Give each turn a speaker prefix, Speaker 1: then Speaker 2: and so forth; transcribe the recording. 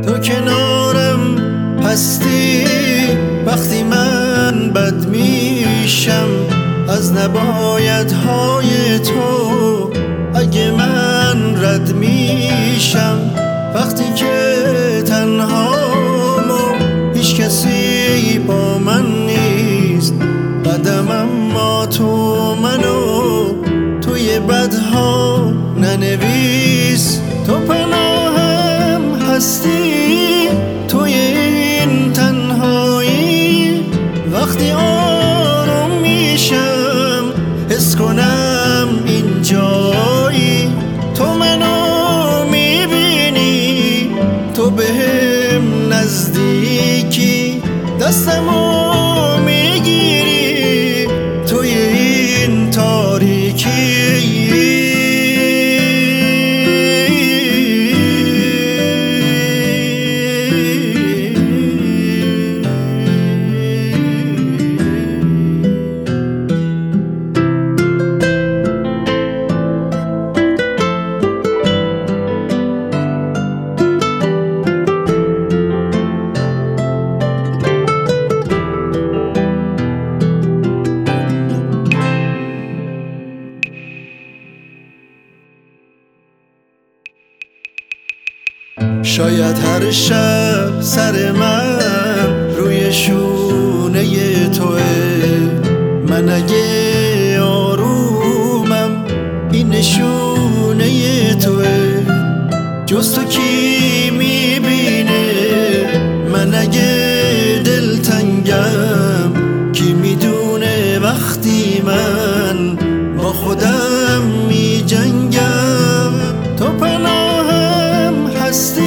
Speaker 1: تو کنارم هستی وقتی من بد میشم از نبایدهای تو. اگه من رد میشم وقتی که تنهامو هیچ کسی با من نیست قدم، اما تو منو توی بدها ننویس. تو پناهم هستی توی این تنهایی وقتی آروم میشم حس کنم این جایی. تو منو میبینی، تو بهم نزدیکی، دستمو میگیری توی این تاریکی. شاید هر شب سر من روی شونه توه، من اگه آرومم این نشونه توه. جز تو کی میبینه من اگه دلتنگم؟ کی میدونه وقتی من با خودم میجنگم؟ تو پناهم هستی